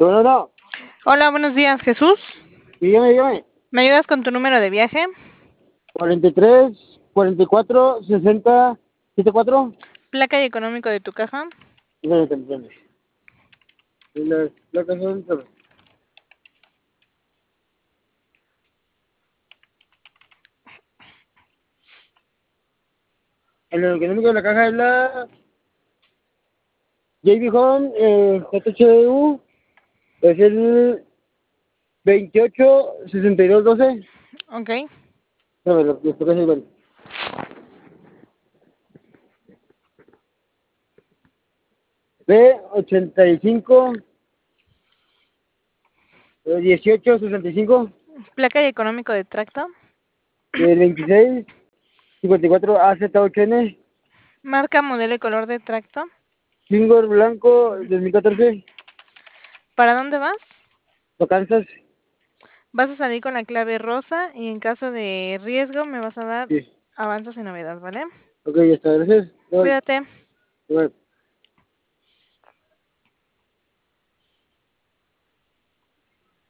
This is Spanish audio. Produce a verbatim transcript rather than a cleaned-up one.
No, no, no. Hola, buenos días, Jesús. Dígame, dígame. ¿Me ayudas con tu número de viaje? cuarenta y tres, cuarenta y cuatro, sesenta, setenta y cuatro. Placa y económico de tu caja. Espérame, espérame. Y las placas son, espérame. El económico de la caja es la J B Home eh, J H D U. Es el veintiocho, sesenta y dos, doce. Ok. Espérame, lo lo toca es igual. B ochenta y cinco, eh, dieciocho, sesenta y cinco. Placa y económico de tracto. El veintiséis, cincuenta y cuatro, A Z ocho N. Marca, modelo y color de tracto. Finger blanco, dos mil catorce. ¿Para dónde vas? ¿Lo Kansas? Vas a salir con la clave rosa y en caso de riesgo me vas a dar Sí. avanzas y novedad, ¿vale? Ok, ya está, gracias. Bye. Cuídate. Bye.